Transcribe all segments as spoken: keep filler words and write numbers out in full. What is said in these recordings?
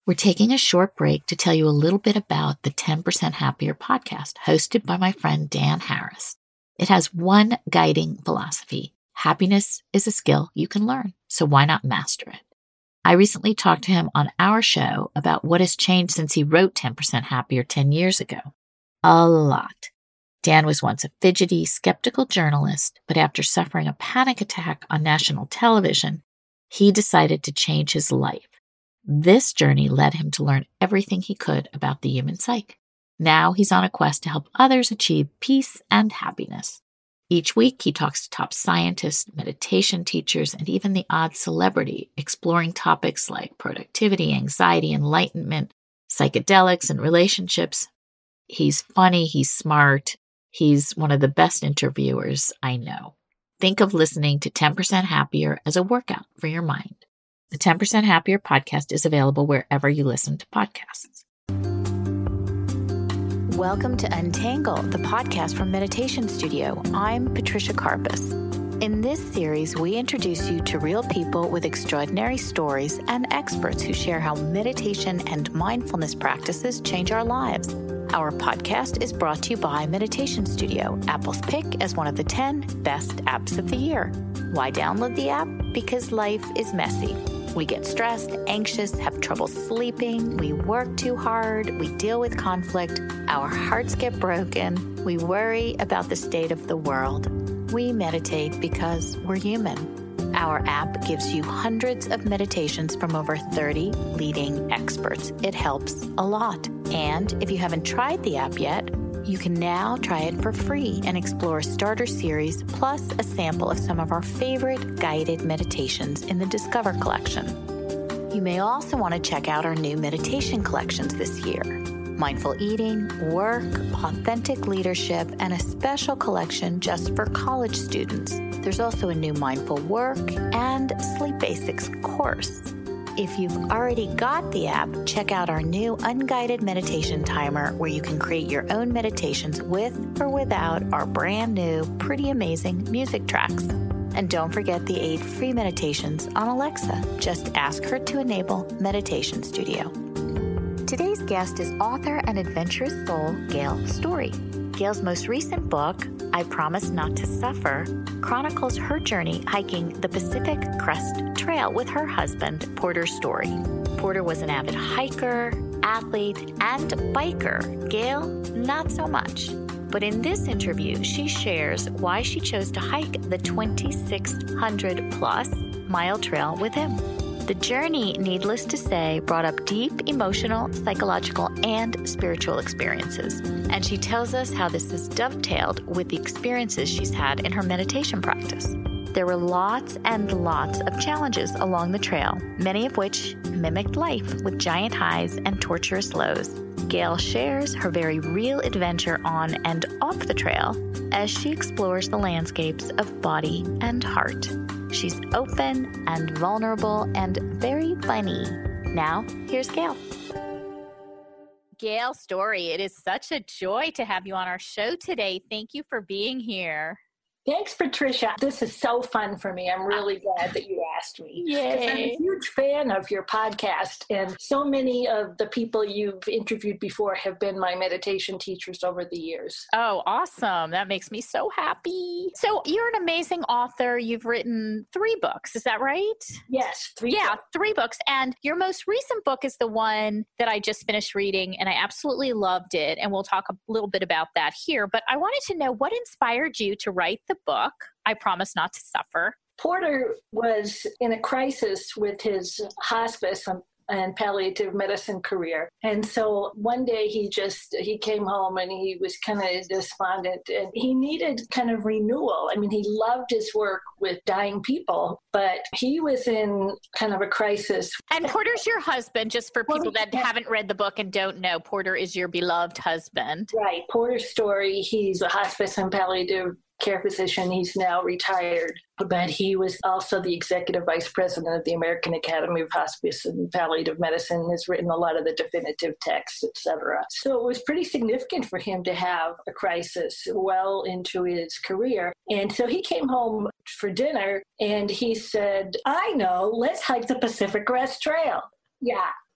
We're taking a short break to tell you a little bit about the ten percent Happier podcast hosted by my friend Dan Harris. It has one guiding philosophy. Happiness is a skill you can learn, so why not master it? I recently talked to him on our show about what has changed since he wrote ten percent Happier ten years ago. A lot. Dan was once a fidgety, skeptical journalist, but after suffering a panic attack on national television, he decided to change his life. This journey led him to learn everything he could about the human psyche. Now he's on a quest to help others achieve peace and happiness. Each week, he talks to top scientists, meditation teachers, and even the odd celebrity, exploring topics like productivity, anxiety, enlightenment, psychedelics, and relationships. He's funny, he's smart, he's one of the best interviewers I know. Think of listening to ten percent Happier as a workout for your mind. The ten percent Happier podcast is available wherever you listen to podcasts. Welcome to Untangle, the podcast from Meditation Studio. I'm Patricia Karpus. In this series, we introduce you to real people with extraordinary stories and experts who share how meditation and mindfulness practices change our lives. Our podcast is brought to you by Meditation Studio, Apple's pick as one of the ten best apps of the year. Why download the app? Because life is messy. We get stressed, anxious, have trouble sleeping, we work too hard, we deal with conflict, our hearts get broken, we worry about the state of the world. We meditate because we're human. Our app gives you hundreds of meditations from over thirty leading experts. It helps a lot. And if you haven't tried the app yet, you can now try it for free and explore a starter series plus a sample of some of our favorite guided meditations in the Discover collection. You may also want to check out our new meditation collections this year. Mindful eating, work, authentic leadership, and a special collection just for college students. There's also a new mindful work and sleep basics course. If you've already got the app, check out our new unguided meditation timer where you can create your own meditations with or without our brand new, pretty amazing music tracks. And don't forget the eight free meditations on Alexa. Just ask her to enable Meditation Studio. Today's guest is author and adventurous soul, Gail Storey. Gail's most recent book, I Promise Not to Suffer, chronicles her journey hiking the Pacific Crest Trail with her husband, Porter Storey. Porter was an avid hiker, athlete, and biker. Gail, not so much. But in this interview, she shares why she chose to hike the twenty-six hundred plus mile trail with him. The journey, needless to say, brought up deep emotional, psychological, and spiritual experiences. And she tells us how this is dovetailed with the experiences she's had in her meditation practice. There were lots and lots of challenges along the trail, many of which mimicked life with giant highs and torturous lows. Gail shares her very real adventure on and off the trail as she explores the landscapes of body and heart. She's open and vulnerable and very funny. Now, here's Gail. Gail Storey, it is such a joy to have you on our show today. Thank you for being here. Thanks, Patricia. This is so fun for me. I'm really glad that you asked me. Yay. I'm a huge fan of your podcast, and so many of the people you've interviewed before have been my meditation teachers over the years. Oh, awesome. That makes me so happy. So you're an amazing author. You've written three books. Is that right? Yes, three Yeah, books. three books. And your most recent book is the one that I just finished reading, and I absolutely loved it. And we'll talk a little bit about that here. But I wanted to know what inspired you to write the book, I Promise Not to Suffer. Porter was in a crisis with his hospice and palliative medicine career. And so one day he just, he came home and he was kind of despondent and he needed kind of renewal. I mean, he loved his work with dying people, but he was in kind of a crisis. And Porter's your husband, just for people that haven't read the book and don't know, Porter is your beloved husband. Right. Porter Storey, he's a hospice and palliative care physician. He's now retired, but he was also the executive vice president of the American Academy of Hospice and Palliative Medicine, has written a lot of the definitive texts, et cetera. So it was pretty significant for him to have a crisis well into his career. And so he came home for dinner and he said, I know, let's hike the Pacific Crest Trail. Yeah.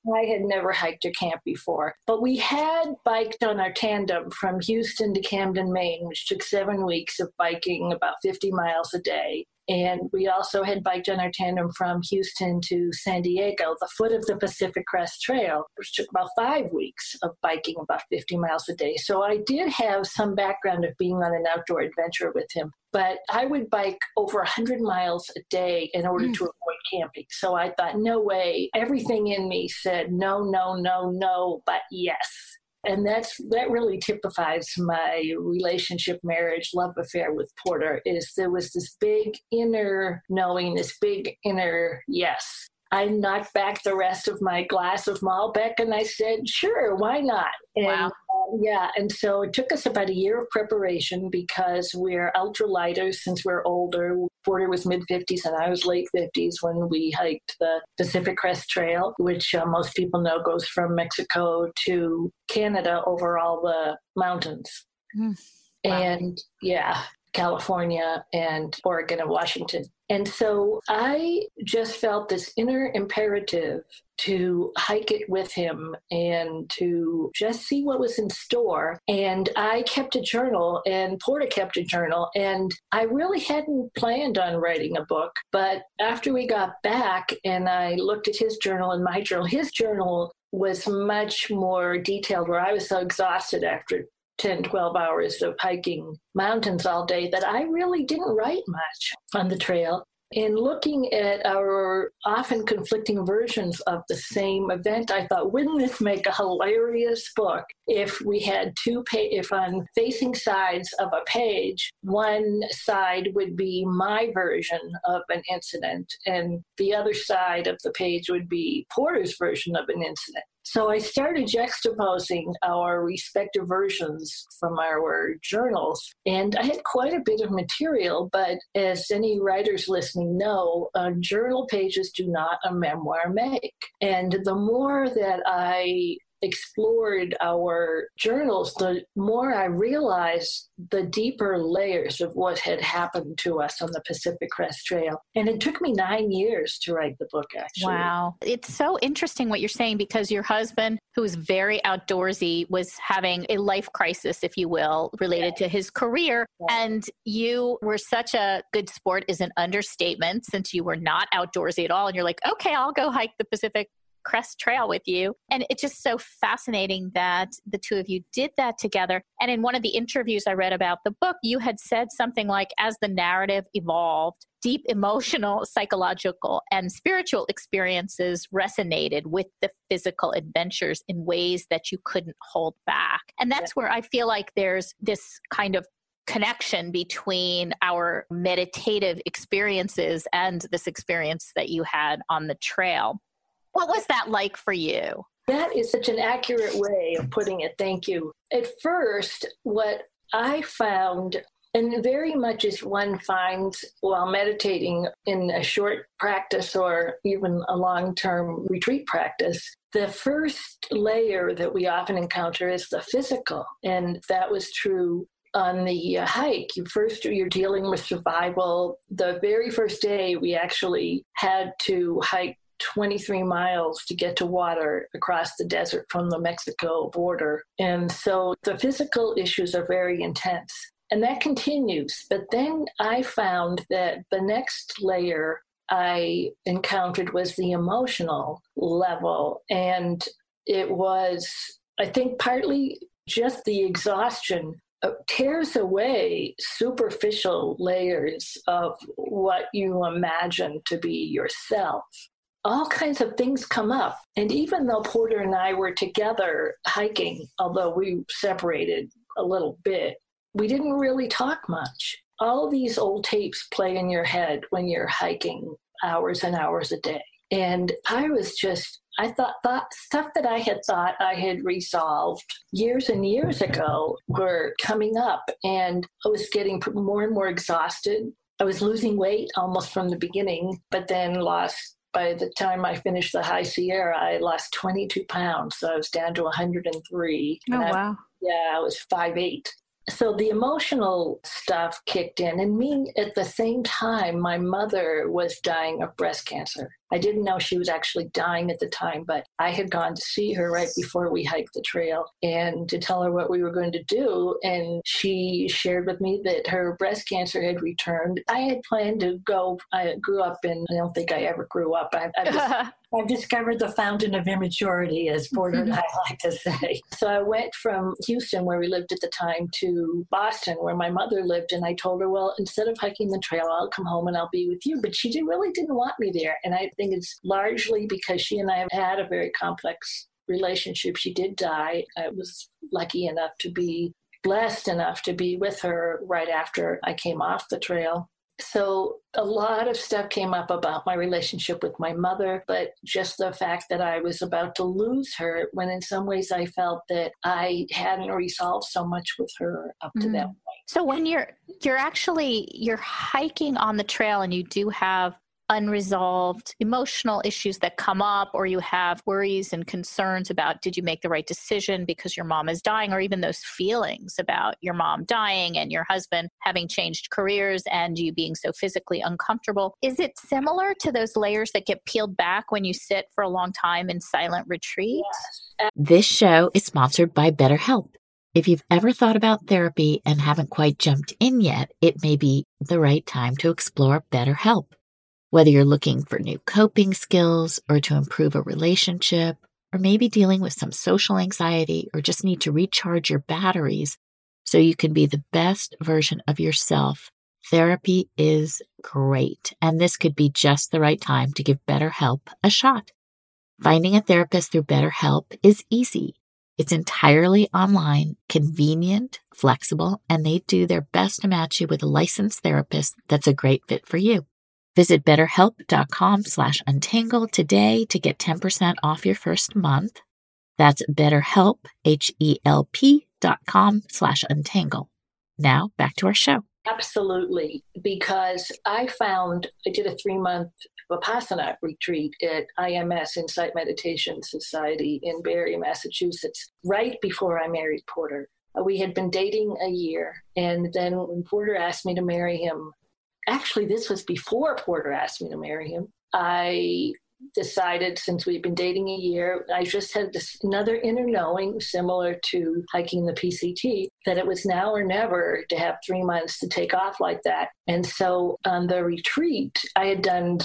I had never hiked or camped before, but we had biked on our tandem from Houston to Camden, Maine, which took seven weeks of biking about fifty miles a day. And we also had biked on our tandem from Houston to San Diego, the foot of the Pacific Crest Trail, which took about five weeks of biking about fifty miles a day. So I did have some background of being on an outdoor adventure with him, but I would bike over one hundred miles a day in order mm. to avoid camping. So I thought, no way. Everything in me said, no, no, no, no, but yes. And that's that really typifies my relationship, marriage, love affair with Porter, is there was this big inner knowing, this big inner yes. I knocked back the rest of my glass of Malbec and I said, sure, why not? And, wow. uh, yeah. And so it took us about a year of preparation because we're ultralighters since we're older. Porter was mid fifties and I was late fifties when we hiked the Pacific Crest Trail, which uh, most people know goes from Mexico to Canada over all the mountains. Mm. Wow. And yeah, California and Oregon and Washington. And so I just felt this inner imperative to hike it with him and to just see what was in store. And I kept a journal and Porter kept a journal. And I really hadn't planned on writing a book. But after we got back and I looked at his journal and my journal, his journal was much more detailed, where I was so exhausted after ten, twelve hours of hiking mountains all day that I really didn't write much on the trail. In looking at our often conflicting versions of the same event, I thought, wouldn't this make a hilarious book if we had two, pa- if on facing sides of a page, one side would be my version of an incident and the other side of the page would be Porter's version of an incident. So I started juxtaposing our respective versions from our journals, and I had quite a bit of material, but as any writers listening know, uh, journal pages do not a memoir make. And the more that I explored our journals, the more I realized the deeper layers of what had happened to us on the Pacific Crest Trail. And it took me nine years to write the book, actually. Wow. It's so interesting what you're saying, because your husband, who is very outdoorsy, was having a life crisis, if you will, related yeah. to his career. Yeah. And you were such a good sport is an understatement, since you were not outdoorsy at all. And you're like, okay, I'll go hike the Pacific Crest Trail with you. And it's just so fascinating that the two of you did that together. And in one of the interviews I read about the book, you had said something like, as the narrative evolved, deep emotional, psychological, and spiritual experiences resonated with the physical adventures in ways that you couldn't hold back. And that's yeah. where I feel like there's this kind of connection between our meditative experiences and this experience that you had on the trail. What was that like for you? That is such an accurate way of putting it. Thank you. At first, what I found, and very much as one finds while meditating in a short practice or even a long-term retreat practice, the first layer that we often encounter is the physical. And that was true on the uh, hike. You first, you're dealing with survival. The very first day, we actually had to hike twenty-three miles to get to water across the desert from the Mexico border. And so the physical issues are very intense. And that continues. But then I found that the next layer I encountered was the emotional level. And it was, I think, partly just the exhaustion uh, tears away superficial layers of what you imagine to be yourself. All kinds of things come up. And even though Porter and I were together hiking, although we separated a little bit, we didn't really talk much. All these old tapes play in your head when you're hiking hours and hours a day. And I was just, I thought, thought stuff that I had thought I had resolved years and years ago were coming up. And I was getting more and more exhausted. I was losing weight almost from the beginning, but then lost. By the time I finished the High Sierra, I lost twenty-two pounds. So I was down to one hundred three. Oh, I, wow. Yeah, I was five eight. So the emotional stuff kicked in. And me, at the same time, my mother was dying of breast cancer. I didn't know she was actually dying at the time, but I had gone to see her right before we hiked the trail and to tell her what we were going to do. And she shared with me that her breast cancer had returned. I had planned to go. I grew up in, I don't think I ever grew up. I, I just, I've discovered the fountain of immaturity, as Porter and I like to say. So I went from Houston, where we lived at the time, to Boston, where my mother lived. And I told her, well, instead of hiking the trail, I'll come home and I'll be with you. But she did, really didn't want me there. And I think it's largely because she and I have had a very complex relationship. She did die. I was lucky enough to be blessed enough to be with her right after I came off the trail. So a lot of stuff came up about my relationship with my mother, but just the fact that I was about to lose her, when in some ways I felt that I hadn't resolved so much with her up to mm. that point. So when you're you're actually you're hiking on the trail and you do have unresolved emotional issues that come up, or you have worries and concerns about, did you make the right decision because your mom is dying, or even those feelings about your mom dying and your husband having changed careers and you being so physically uncomfortable. Is it similar to those layers that get peeled back when you sit for a long time in silent retreat? Yes. This show is sponsored by BetterHelp. If you've ever thought about therapy and haven't quite jumped in yet, it may be the right time to explore BetterHelp. Whether you're looking for new coping skills or to improve a relationship, or maybe dealing with some social anxiety or just need to recharge your batteries so you can be the best version of yourself, therapy is great. And this could be just the right time to give BetterHelp a shot. Finding a therapist through BetterHelp is easy. It's entirely online, convenient, flexible, and they do their best to match you with a licensed therapist that's a great fit for you. Visit betterhelp.com slash untangle today to get ten percent off your first month. That's betterhelp, H-E-L-P dot com slash untangle. Now back to our show. Absolutely. Because I found, I did a three-month Vipassana retreat at I M S, Insight Meditation Society in Barre, Massachusetts, right before I married Porter. We had been dating a year, and then when Porter asked me to marry him, actually, this was before Porter asked me to marry him. I decided, since we'd been dating a year, I just had this another inner knowing, similar to hiking the P C T, that it was now or never to have three months to take off like that. And so on the retreat, I had done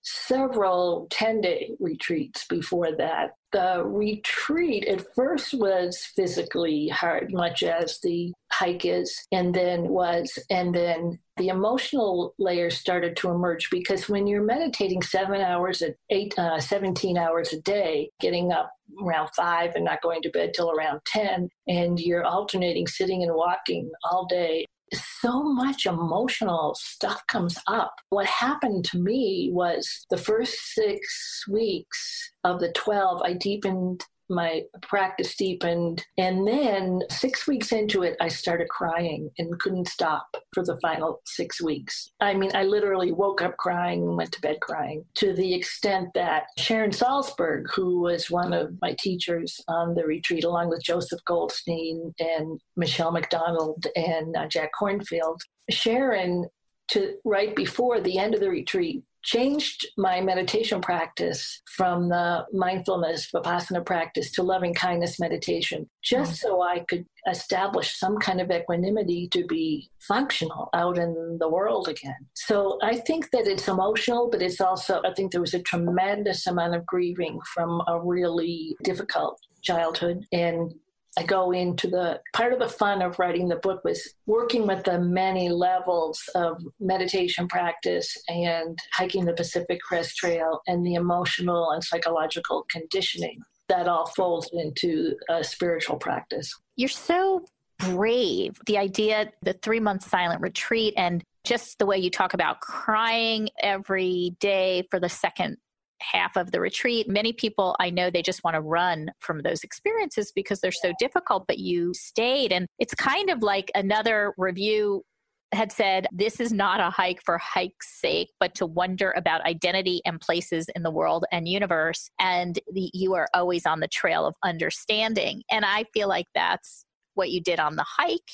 several ten-day retreats before that. The retreat at first was physically hard, much as the hike is, and then was, and then the emotional layer started to emerge, because when you're meditating seven hours at eight, uh, seventeen hours a day, getting up around five and not going to bed till around ten, and you're alternating sitting and walking all day, so much emotional stuff comes up. What happened to me was the first six weeks of the twelve, I deepened my practice deepened. And then six weeks into it, I started crying and couldn't stop for the final six weeks. I mean, I literally woke up crying and went to bed crying, to the extent that Sharon Salzberg, who was one of my teachers on the retreat, along with Joseph Goldstein and Michelle McDonald and uh, Jack Kornfield, Sharon, to right before the end of the retreat, changed my meditation practice from the mindfulness Vipassana practice to loving kindness meditation, just mm-hmm. so I could establish some kind of equanimity to be functional out in the world again. So I think that it's emotional, but it's also, I think there was a tremendous amount of grieving from a really difficult childhood. And I go into the, part of the fun of writing the book was working with the many levels of meditation practice and hiking the Pacific Crest Trail and the emotional and psychological conditioning that all folds into a spiritual practice. You're so brave. The idea, the three-month silent retreat, and just the way you talk about crying every day for the second half of the retreat. Many people, I know, they just want to run from those experiences because they're so difficult, but you stayed. And it's kind of like another review had said, this is not a hike for hike's sake, but to wonder about identity and places in the world and universe. And the, you are always on the trail of understanding. And I feel like that's what you did on the hike.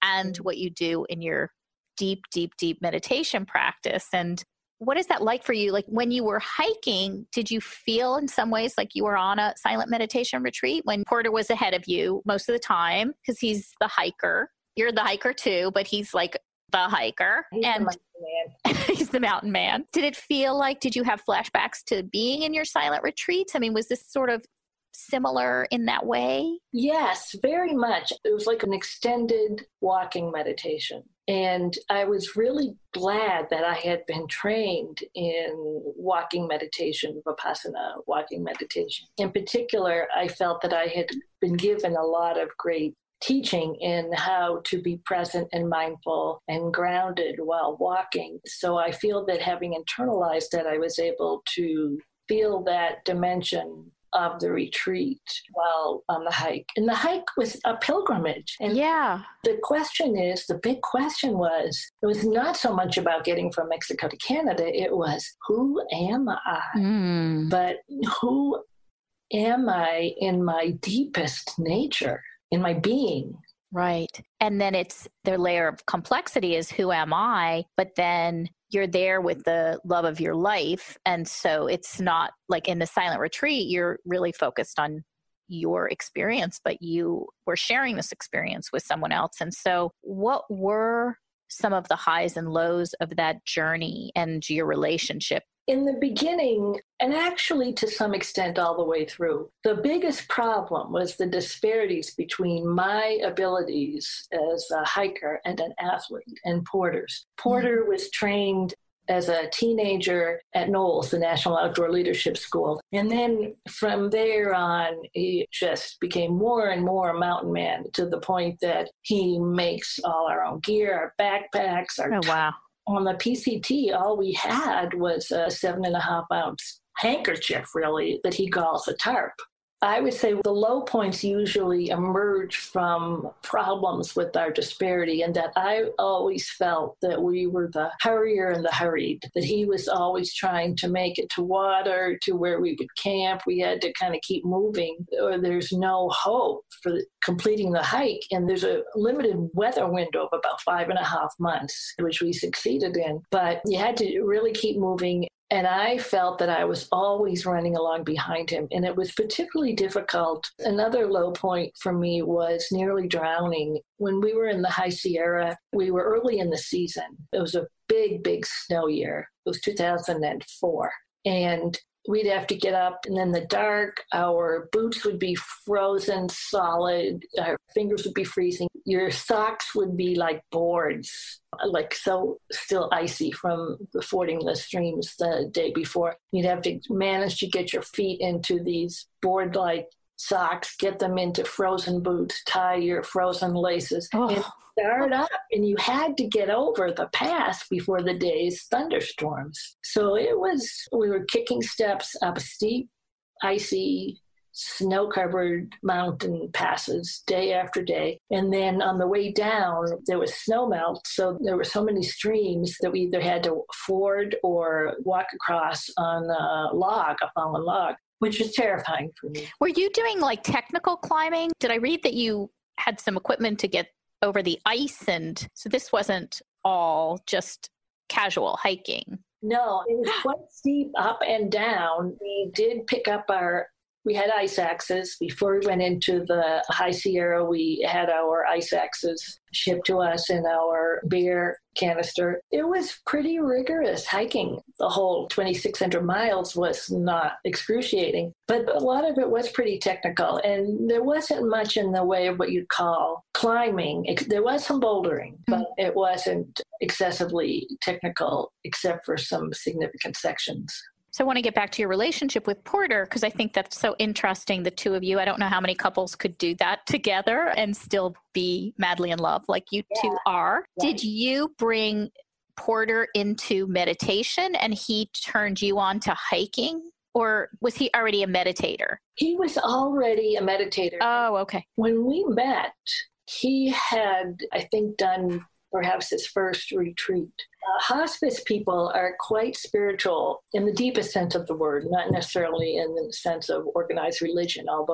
and what you do in your deep, deep, deep meditation practice. And what is that like for you? Like when you were hiking, did you feel in some ways like you were on a silent meditation retreat when Porter was ahead of you most of the time? Because he's the hiker. You're the hiker too, but he's like the hiker. He's and the he's the mountain man. Did it feel like, did you have flashbacks to being in your silent retreats? I mean, was this sort of similar in that way? Yes, very much. It was like an extended walking meditation. And I was really glad that I had been trained in walking meditation, Vipassana walking meditation. In particular, I felt that I had been given a lot of great teaching in how to be present and mindful and grounded while walking. So I feel that having internalized that, I was able to feel that dimension of the retreat while on the hike. And the hike was a pilgrimage. And yeah. The question is, the big question was, it was not so much about getting from Mexico to Canada. It was, who am I? Mm. But who am I in my deepest nature, in my being? Right. And then it's their layer of complexity is who am I? But then you're there with the love of your life. And so it's not like in the silent retreat, you're really focused on your experience, but you were sharing this experience with someone else. And so what were some of the highs and lows of that journey and your relationship? In the beginning, and actually to some extent all the way through, the biggest problem was the disparities between my abilities as a hiker and an athlete and Porter's. Porter mm-hmm. was trained as a teenager at Knowles, the National Outdoor Leadership School. And then from there on, he just became more and more a mountain man to the point that he makes all our own gear, our backpacks, our oh, wow. On the P C T, all we had was a seven and a half ounce handkerchief, really, that he calls a tarp. I would say the low points usually emerge from problems with our disparity, and that I always felt that we were the hurrier and the hurried, that he was always trying to make it to water, to where we would camp. We had to kind of keep moving, or there's no hope for completing the hike. And there's a limited weather window of about five and a half months, which we succeeded in. But you had to really keep moving. And I felt that I was always running along behind him. And it was particularly difficult. Another low point for me was nearly drowning. When we were in the High Sierra, we were early in the season. It was a big, big snow year. It was two thousand four. And we'd have to get up, and in the dark, our boots would be frozen solid. Our fingers would be freezing. Your socks would be like boards, like so still icy from fording the streams the day before. You'd have to manage to get your feet into these board-like socks, get them into frozen boots, tie your frozen laces, oh. and start up. And you had to get over the pass before the day's thunderstorms. So it was, we were kicking steps up steep, icy, snow-covered mountain passes day after day. And then on the way down, there was snow melt. So there were so many streams that we either had to ford or walk across on a log, a fallen log, which was terrifying for me. Were you doing like technical climbing? Did I read that you had some equipment to get over the ice? And so this wasn't all just casual hiking. No, it was quite steep up and down. We did pick up our We had ice axes. Before we went into the High Sierra, we had our ice axes shipped to us in our beer canister. It was pretty rigorous hiking. The whole twenty-six hundred miles was not excruciating, but a lot of it was pretty technical. And there wasn't much in the way of what you'd call climbing. There was some bouldering, but it wasn't excessively technical except for some significant sections. So I want to get back to your relationship with Porter, because I think that's so interesting, the two of you. I don't know how many couples could do that together and still be madly in love like you yeah. two are. Right. Did you bring Porter into meditation and he turned you on to hiking? Or was he already a meditator? He was already a meditator. Oh, okay. When we met, he had, I think, done perhaps his first retreat. Uh, hospice people are quite spiritual in the deepest sense of the word, not necessarily in the sense of organized religion, although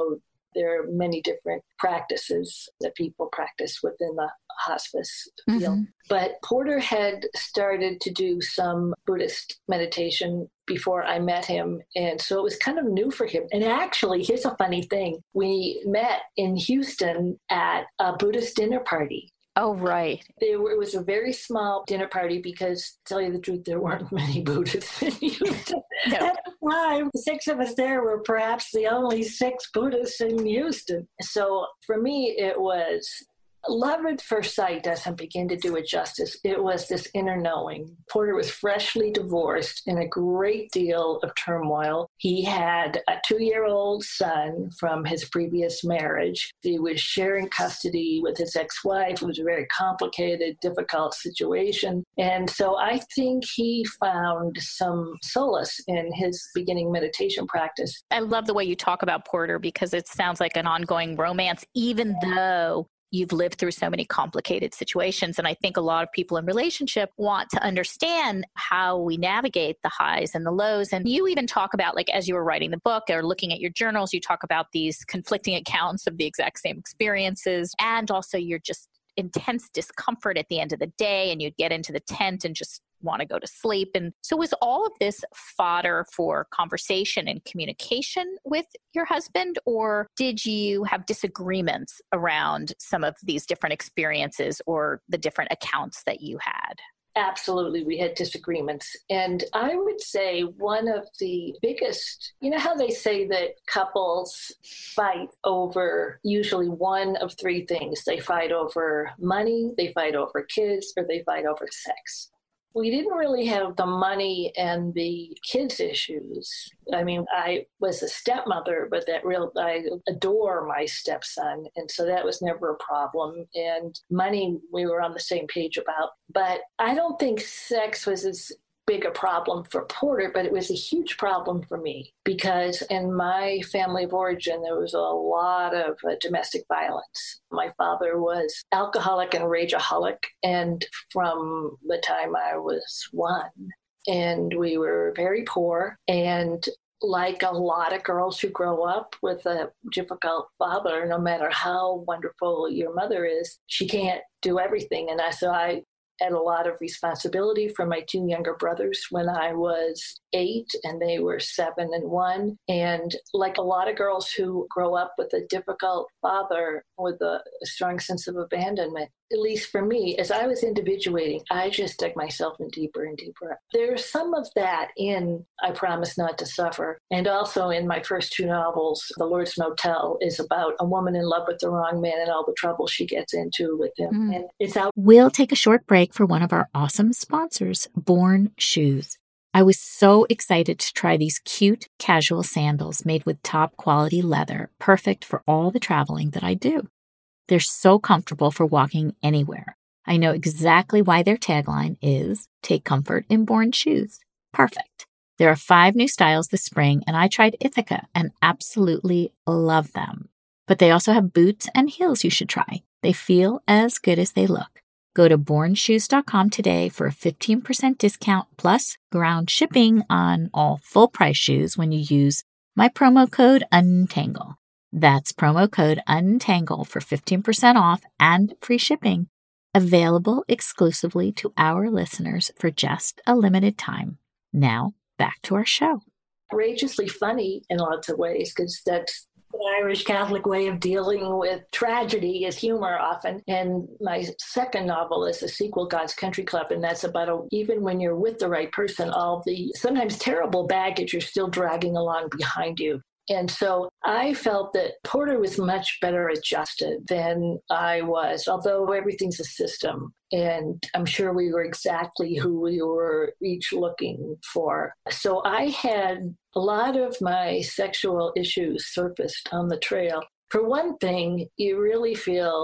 There are many different practices that people practice within the hospice field. Mm-hmm. But Porter had started to do some Buddhist meditation before I met him. And so it was kind of new for him. And actually, here's a funny thing. We met in Houston at a Buddhist dinner party. Oh, right. There were, it was a very small dinner party because, to tell you the truth, there weren't many Buddhists in Houston. No. At the time, the six of us there were perhaps the only six Buddhists in Houston. So for me, it was love at first sight doesn't begin to do it justice. It was this inner knowing. Porter was freshly divorced in a great deal of turmoil. He had a two-year-old son from his previous marriage. He was sharing custody with his ex-wife. It was a very complicated, difficult situation. And so I think he found some solace in his beginning meditation practice. I love the way you talk about Porter because it sounds like an ongoing romance, even though you've lived through so many complicated situations. And I think a lot of people in relationship want to understand how we navigate the highs and the lows. And you even talk about, like, as you were writing the book or looking at your journals, you talk about these conflicting accounts of the exact same experiences and also your just intense discomfort at the end of the day. And you'd get into the tent and just want to go to sleep. And so was all of this fodder for conversation and communication with your husband, or did you have disagreements around some of these different experiences or the different accounts that you had? Absolutely, we had disagreements. And I would say one of the biggest, you know how they say that couples fight over usually one of three things. They fight over money, they fight over kids, or they fight over sex. We didn't really have the money and the kids issues. I mean, I was a stepmother, but that real I adore my stepson, and so that was never a problem. And money, we were on the same page about. But I don't think sex was as big a problem for Porter, but it was a huge problem for me because in my family of origin, there was a lot of uh, domestic violence. My father was alcoholic and rageaholic, and from the time I was one, and we were very poor. And like a lot of girls who grow up with a difficult father, no matter how wonderful your mother is, she can't do everything. And I, so I had a lot of responsibility for my two younger brothers when I was eight and they were seven and one. And like a lot of girls who grow up with a difficult father with a, a strong sense of abandonment, at least for me, as I was individuating, I just dug myself in deeper and deeper. There's some of that in I Promise Not to Suffer. And also in my first two novels, The Lord's Motel is about a woman in love with the wrong man and all the trouble she gets into with him. Mm. And it's out. We'll take a short break for one of our awesome sponsors, Born Shoes. I was so excited to try these cute casual sandals made with top quality leather, perfect for all the traveling that I do. They're so comfortable for walking anywhere. I know exactly why their tagline is, take comfort in Born Shoes. Perfect. There are five new styles this spring, and I tried Ithaca and absolutely love them. But they also have boots and heels you should try. They feel as good as they look. Go to born shoes dot com today for a fifteen percent discount plus ground shipping on all full-price shoes when you use my promo code UNTANGLE. That's promo code UNTANGLE for fifteen percent off and free shipping. Available exclusively to our listeners for just a limited time. Now, back to our show. Outrageously funny in lots of ways because that's the Irish Catholic way of dealing with tragedy is humor often. And my second novel is a sequel, God's Country Club, and that's about a, even when you're with the right person, all the sometimes terrible baggage you're still dragging along behind you. And so I felt that Porter was much better adjusted than I was, although everything's a system. And I'm sure we were exactly who we were each looking for. So I had a lot of my sexual issues surfaced on the trail. For one thing, you really feel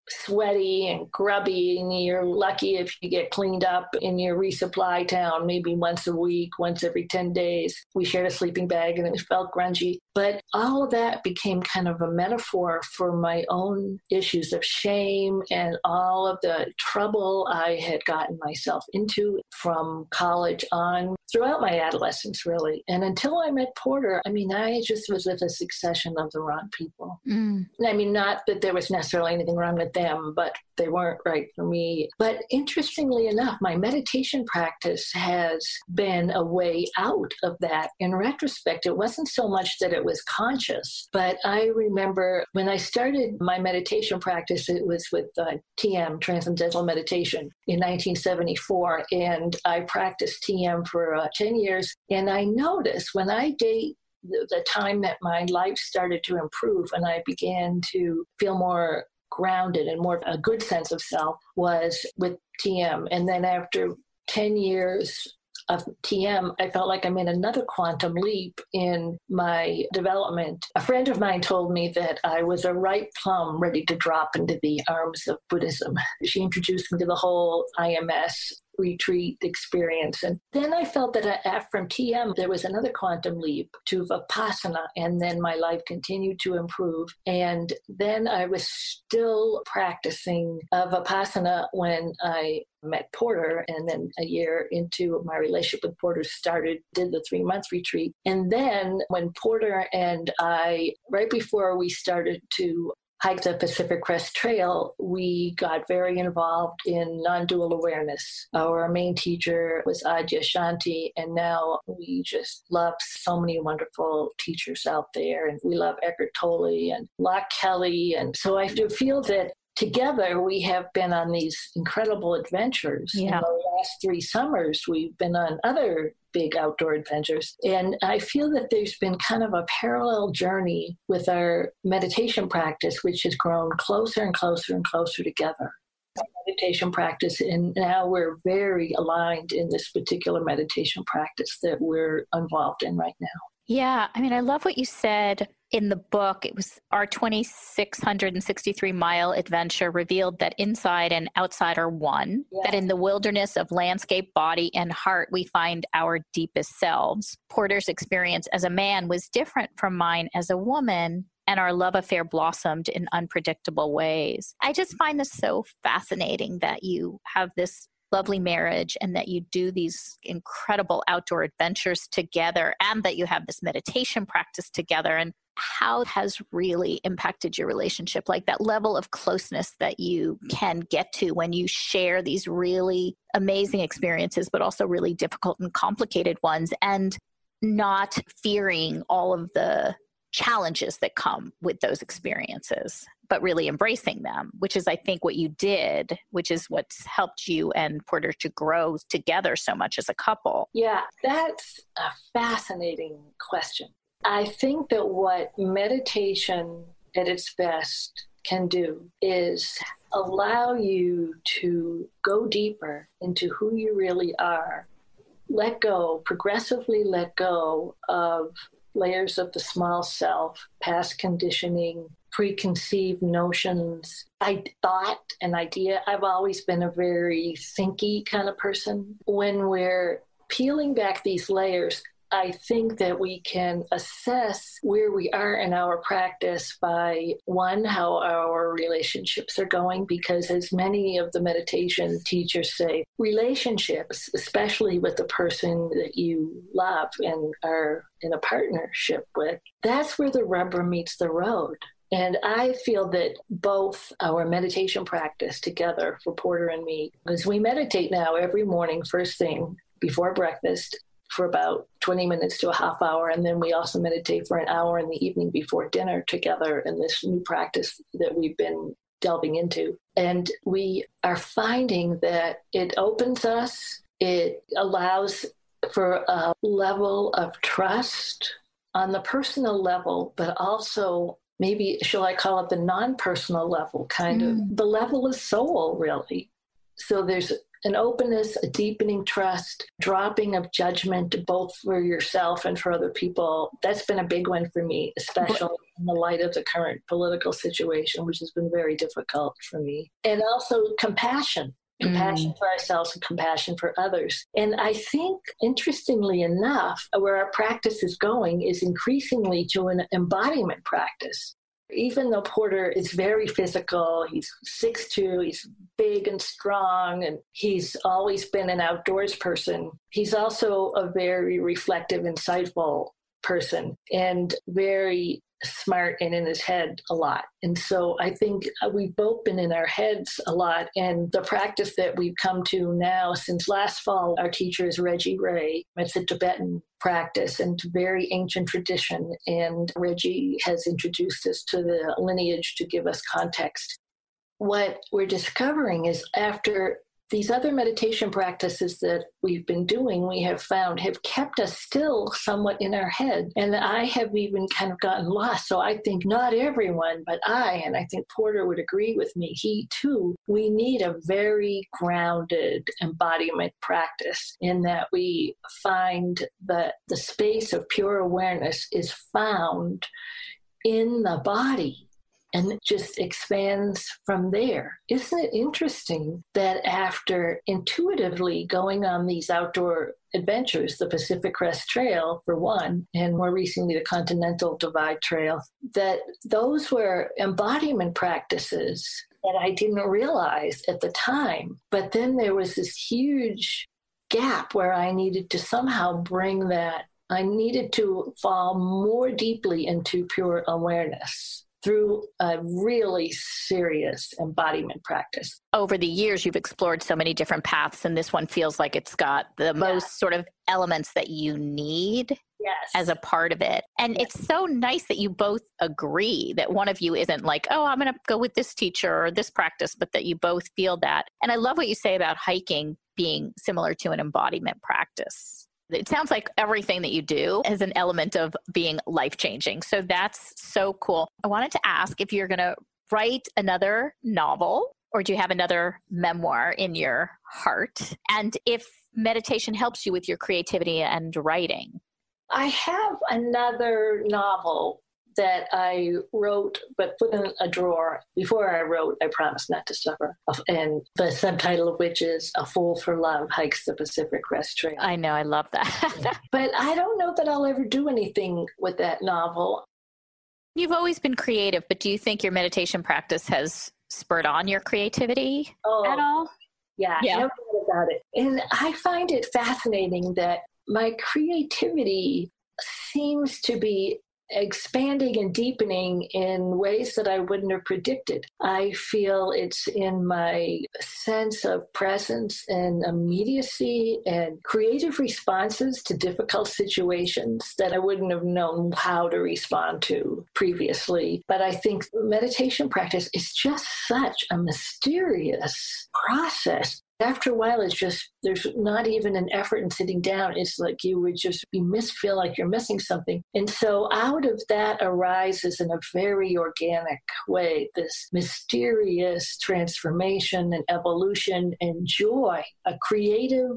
sweaty and grubby, and you're lucky if you get cleaned up in your resupply town, maybe once a week, once every ten days. We shared a sleeping bag and it felt grungy. But all of that became kind of a metaphor for my own issues of shame and all of the trouble I had gotten myself into from college on throughout my adolescence, really. And until I met Porter, I mean, I just was with a succession of the wrong people. Mm. I mean, not that there was necessarily anything wrong with them, but they weren't right for me. But interestingly enough, my meditation practice has been a way out of that. In retrospect, it wasn't so much that it was conscious, but I remember when I started my meditation practice, it was with uh, T M, Transcendental Meditation, in nineteen seventy-four. And I practiced T M for uh, ten years. And I noticed when I date the, the time that my life started to improve and I began to feel more grounded and more a good sense of self was with T M. And then after ten years of T M, I felt like I made another quantum leap in my development. A friend of mine told me that I was a ripe plum ready to drop into the arms of Buddhism. She introduced me to the whole I M S retreat experience. And then I felt that I, from T M, there was another quantum leap to Vipassana. And then my life continued to improve. And then I was still practicing uh, Vipassana when I met Porter. And then a year into my relationship with Porter started, did the three month retreat. And then when Porter and I, right before we started to hike the Pacific Crest Trail, we got very involved in non-dual awareness. Our main teacher was Adyashanti, and now we just love so many wonderful teachers out there. And we love Eckhart Tolle and Locke Kelly. And so I do feel that together we have been on these incredible adventures. Yeah. In the last three summers, we've been on other big outdoor adventures. And I feel that there's been kind of a parallel journey with our meditation practice, which has grown closer and closer and closer together. Meditation practice, and now we're very aligned in this particular meditation practice that we're involved in right now. Yeah, I mean, I love what you said in the book. It was our two thousand six hundred sixty-three mile adventure revealed that inside and outside are one, yes. That in the wilderness of landscape, body, and heart, we find our deepest selves. Porter's experience as a man was different from mine as a woman, and our love affair blossomed in unpredictable ways. I just find this so fascinating that you have this lovely marriage and that you do these incredible outdoor adventures together and that you have this meditation practice together, and how it has really impacted your relationship, like that level of closeness that you can get to when you share these really amazing experiences, but also really difficult and complicated ones, and not fearing all of the challenges that come with those experiences, but really embracing them, which is, I think, what you did, which is what's helped you and Porter to grow together so much as a couple. Yeah, that's a fascinating question. I think that what meditation at its best can do is allow you to go deeper into who you really are, let go, progressively let go of layers of the small self, past conditioning, preconceived notions. I thought an idea. I've always been a very thinky kind of person. When we're peeling back these layers, I think that we can assess where we are in our practice by, one, how our relationships are going, because as many of the meditation teachers say, relationships, especially with the person that you love and are in a partnership with, that's where the rubber meets the road. And I feel that both our meditation practice together for Porter and me, because we meditate now every morning, first thing before breakfast, for about twenty minutes to a half hour. And then we also meditate for an hour in the evening before dinner together in this new practice that we've been delving into. And we are finding that it opens us, it allows for a level of trust on the personal level, but also maybe, shall I call it the non-personal level, kind mm. of the level of soul, really. So there's an openness, a deepening trust, dropping of judgment, both for yourself and for other people. That's been a big one for me, especially in the light of the current political situation, which has been very difficult for me. And also compassion. Compassion mm. for ourselves and compassion for others. And I think, interestingly enough, where our practice is going is increasingly to an embodiment practice. Even though Porter is very physical, he's six foot two, he's big and strong, and he's always been an outdoors person, he's also a very reflective, insightful person and very smart and in his head a lot. And so I think we've both been in our heads a lot. And the practice that we've come to now since last fall, our teacher is Reggie Ray. It's a Tibetan practice and very ancient tradition. And Reggie has introduced us to the lineage to give us context. What we're discovering is after these other meditation practices that we've been doing, we have found have kept us still somewhat in our head. And I have even kind of gotten lost. So I think not everyone, but I, and I think Porter would agree with me, he too, we need a very grounded embodiment practice in that we find that the space of pure awareness is found in the body. And it just expands from there. Isn't it interesting that after intuitively going on these outdoor adventures, the Pacific Crest Trail, for one, and more recently the Continental Divide Trail, that those were embodiment practices that I didn't realize at the time. But then there was this huge gap where I needed to somehow bring that, I needed to fall more deeply into pure awareness through a really serious embodiment practice. Over the years, you've explored so many different paths, and this one feels like it's got the yeah. most sort of elements that you need yes. as a part of it. And yes. it's so nice that you both agree that one of you isn't like, oh, I'm going to go with this teacher or this practice, but that you both feel that. And I love what you say about hiking being similar to an embodiment practice. It sounds like everything that you do is an element of being life-changing. So that's so cool. I wanted to ask if you're going to write another novel, or do you have another memoir in your heart? And if meditation helps you with your creativity and writing. I have another novel that I wrote, but put in a drawer. Before I wrote, I Promised Not to Suffer. And the subtitle of which is A Fool for Love Hikes the Pacific Crest Trail. I know, I love that. But I don't know that I'll ever do anything with that novel. You've always been creative, but do you think your meditation practice has spurred on your creativity oh, at all? Yeah, yeah. I never thought about it. And I find it fascinating that my creativity seems to be expanding and deepening in ways that I wouldn't have predicted. I feel it's in my sense of presence and immediacy and creative responses to difficult situations that I wouldn't have known how to respond to previously. But I think meditation practice is just such a mysterious process. After a while, it's just, there's not even an effort in sitting down. It's like you would just be miss, feel like you're missing something. And so out of that arises in a very organic way, this mysterious transformation and evolution and joy, a creative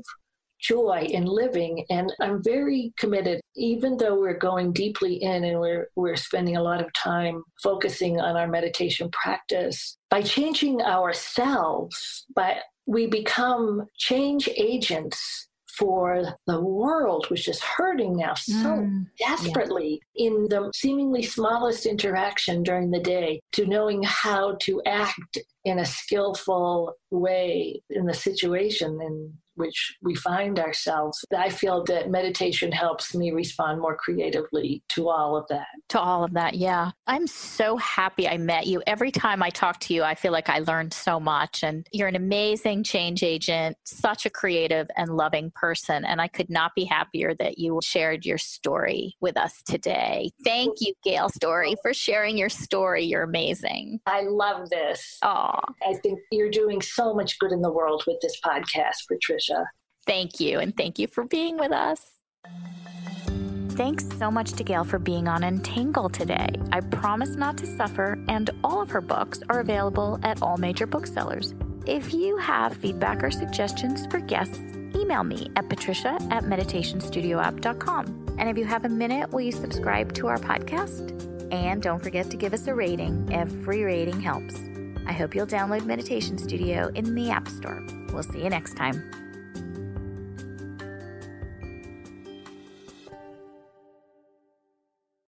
joy in living. And I'm very committed, even though we're going deeply in and we're we're spending a lot of time focusing on our meditation practice, by changing ourselves, by we become change agents for the world, which is hurting now so mm, desperately yeah. in the seemingly smallest interaction during the day, to knowing how to act in a skillful way in the situation in which we find ourselves. I feel that meditation helps me respond more creatively to all of that. To all of that, yeah. I'm so happy I met you. Every time I talk to you, I feel like I learned so much. And you're an amazing change agent, such a creative and loving person. And I could not be happier that you shared your story with us today. Thank you, Gail Story, for sharing your story. You're amazing. I love this. Aw. I think you're doing so much good in the world with this podcast, Patricia. Thank you. And thank you for being with us. Thanks so much to Gail for being on Untangle today. I Promise Not to Suffer, and all of her books are available at all major booksellers. If you have feedback or suggestions for guests, email me at patricia at meditation studio app dot com. And if you have a minute, will you subscribe to our podcast? And don't forget to give us a rating. Every rating helps. I hope you'll download Meditation Studio in the App Store. We'll see you next time.